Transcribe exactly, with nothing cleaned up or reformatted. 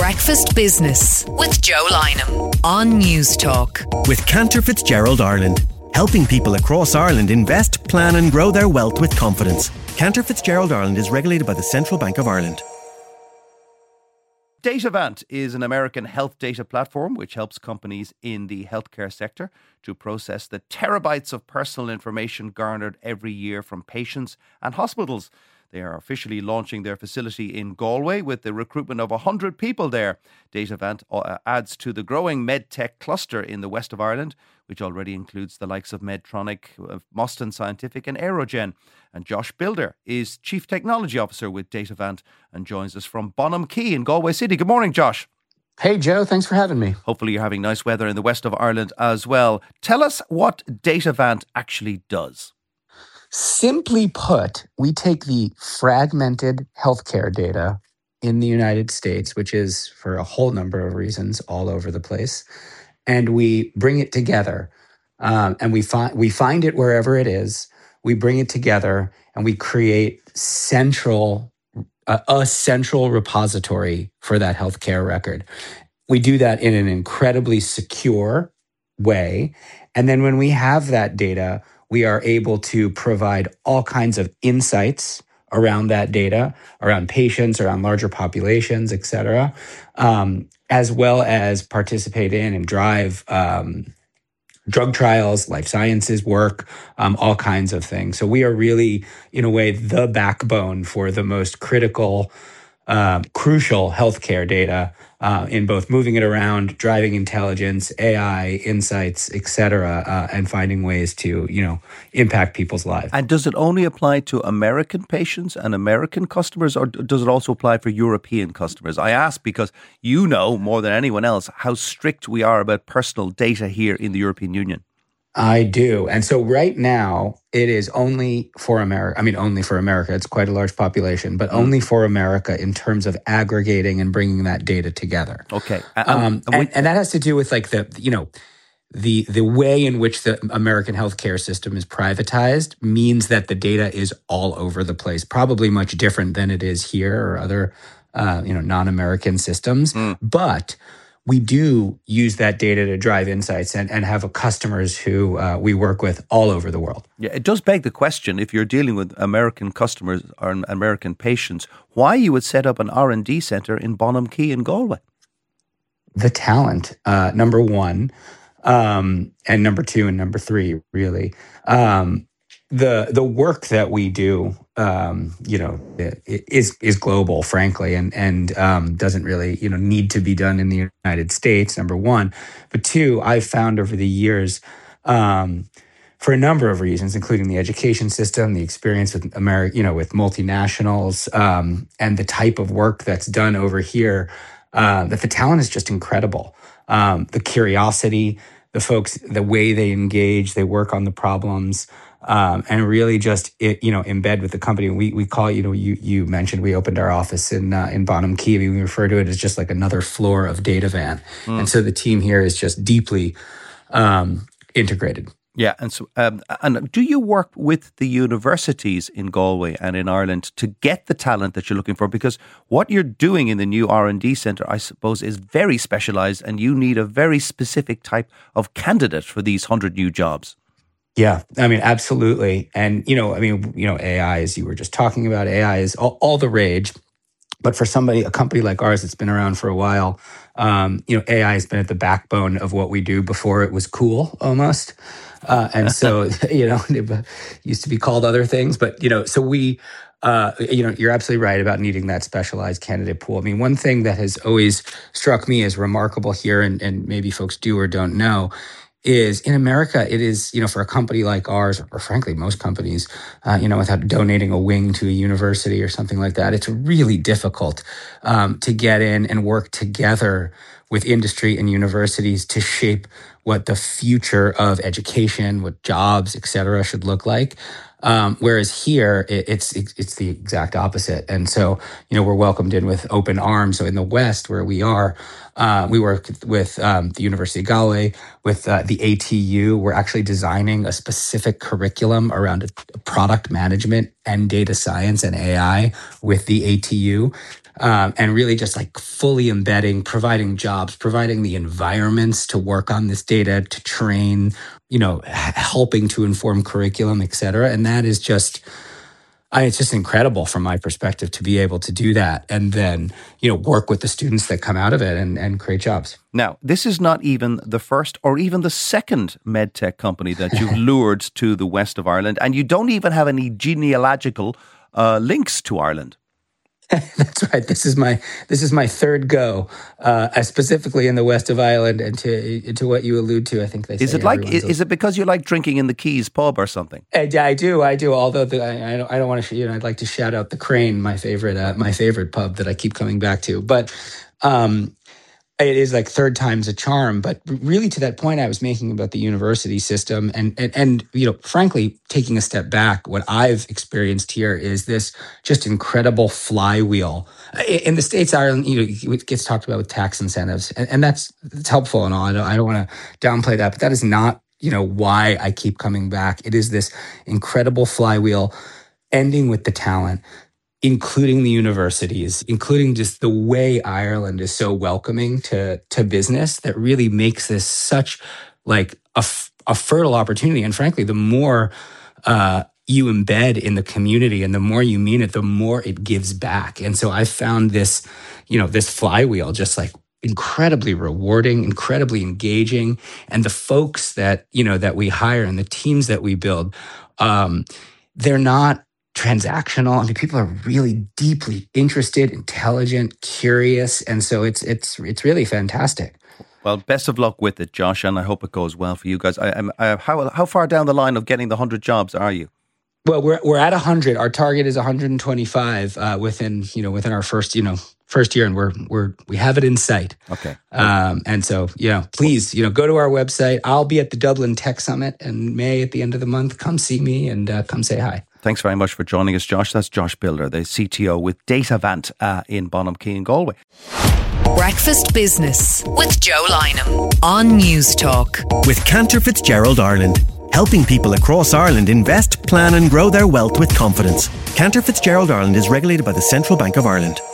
Breakfast Business with Joe Lynham on News Talk. With Cantor Fitzgerald Ireland, helping people across Ireland invest, plan and grow their wealth with confidence. Cantor Fitzgerald Ireland is regulated by the Central Bank of Ireland. Datavant is an American health data platform which helps companies in the healthcare sector to process the terabytes of personal information garnered every year from patients and hospitals. They are officially launching their facility in Galway with the recruitment of one hundred people there. Datavant adds to the growing medtech cluster in the west of Ireland, which already includes the likes of Medtronic, Moston Scientific and Aerogen. And Josh Builder is Chief Technology Officer with Datavant and joins us from Bonham Quay in Galway City. Good morning, Josh. Hey, Joe. Thanks for having me. Hopefully you're having nice weather in the west of Ireland as well. Tell us what Datavant actually does. Simply put, we take the fragmented healthcare data in the United States, which is for a whole number of reasons all over the place, and we bring it together. Um, and we find we find it wherever it is. We bring it together, and we create central uh, a central repository for that healthcare record. We do that in an incredibly secure way, and then when we have that data, we are able to provide all kinds of insights around that data, around patients, around larger populations, et cetera, um, as well as participate in and drive um, drug trials, life sciences work, um, all kinds of things. So we are really, in a way, the backbone for the most critical, uh, crucial healthcare data uh, in both moving it around, driving intelligence, A I, insights, et cetera, uh, and finding ways to, you know, impact people's lives. And does it only apply to American patients and American customers, or does it also apply for European customers? I ask because you know more than anyone else how strict we are about personal data here in the European Union. I do. And so right now, it is only for America. I mean, only for America. It's quite a large population, but mm. only for America in terms of aggregating and bringing that data together. Okay. Um, um, and, and that has to do with like the, you know, the the way in which the American healthcare system is privatized means that the data is all over the place, probably much different than it is here or other, uh, you know, non-American systems. Mm. But we do use that data to drive insights and, and have customers who uh, we work with all over the world. Yeah, it does beg the question, if you're dealing with American customers or American patients, why you would set up an R and D centre in Bonham Quay in Galway? The talent, uh, number one, um, and number two and number three, really. Um, the the work that we do, um, you know, is is global, frankly, and and um, doesn't really, you know, need to be done in the United States. Number one, but two, I've found over the years, um, for a number of reasons, including the education system, the experience with America, you know, with multinationals, um, and the type of work that's done over here, uh, that the talent is just incredible. Um, the curiosity, the folks, the way they engage, they work on the problems. Um, and really just, it, you know, embed with the company. We we call, you know, you you mentioned we opened our office in uh, in Bonham Quay. We refer to it as just like another floor of Datavant. Mm. And so the team here is just deeply um, integrated. Yeah. And so, um, and do you work with the universities in Galway and in Ireland to get the talent that you're looking for? Because what you're doing in the new R and D centre, I suppose, is very specialised, and you need a very specific type of candidate for these one hundred new jobs. Yeah, I mean, absolutely. And, you know, I mean, you know, A I, as you were just talking about, A I is all, all the rage. But for somebody, a company like ours that's been around for a while, um, you know, A I has been at the backbone of what we do before it was cool, almost. Uh, and so, you know, it used to be called other things. But, you know, so we, uh, you know, you're absolutely right about needing that specialized candidate pool. I mean, one thing that has always struck me as remarkable here, and, and maybe folks do or don't know, is in America, it is, you know, for a company like ours, or frankly, most companies, uh, you know, without donating a wing to a university or something like that, it's really difficult um, to get in and work together with industry and universities to shape what the future of education, what jobs, et cetera, should look like. Um, whereas here, it, it's it's the exact opposite. And so, you know, we're welcomed in with open arms. So in the West, where we are, uh, we work with um, the University of Galway, with uh, the A T U. We're actually designing a specific curriculum around product management and data science and A I with the A T U. um, and really just like fully embedding, providing jobs, providing the environments to work on this data, to train, you know, helping to inform curriculum, et cetera. And that is just, I, it's just incredible from my perspective to be able to do that and then, you know, work with the students that come out of it and, and create jobs. Now, this is not even the first or even the second medtech company that you've lured to the west of Ireland, and you don't even have any genealogical uh, links to Ireland. That's right. This is my this is my third go, uh, specifically in the west of Ireland, and to to what you allude to. I think they say is it like is, is it because you like drinking in the Keys pub or something? I, I do, I do. Although the, I, I don't, I don't want to. You know, I'd like to shout out the Crane, my favorite, uh, my favorite pub that I keep coming back to. But um, it is like third time's a charm. But really, to that point I was making about the university system, and and and you know, frankly, taking a step back, what I've experienced here is this just incredible flywheel. In the States, Ireland, you know, it gets talked about with tax incentives, and, and that's it's helpful and all. I don't, I don't want to downplay that, but that is not, you know, why I keep coming back. It is this incredible flywheel, ending with the talent, including the universities, including just the way Ireland is so welcoming to to business, that really makes this such like a, a fertile opportunity. And frankly, the more uh, you embed in the community and the more you mean it, the more it gives back. And so I found this, you know, this flywheel just like incredibly rewarding, incredibly engaging. And the folks that, you know, that we hire and the teams that we build, um, they're not transactional. I mean, people are really deeply interested, intelligent, curious. And so it's it's it's really fantastic. Well, best of luck with it, Josh, and I hope it goes well for you guys. I, I, how how far down the line of getting the one hundred jobs are you? Well, we're we're at one hundred. Our target is one hundred twenty-five uh, within, you know, within our first, you know, first year, and we're we're we have it in sight. Okay. Um, and so, you know, please, you know, go to our website. I'll be at the Dublin Tech Summit in May at the end of the month. Come see me and uh, come say hi. Thanks very much for joining us, Josh. That's Josh Builder, the C T O with Datavant uh, in Bonham Key in Galway. Breakfast Business with Joe Lynham on News Talk. With Cantor Fitzgerald Ireland, helping people across Ireland invest, plan and grow their wealth with confidence. Cantor Fitzgerald Ireland is regulated by the Central Bank of Ireland.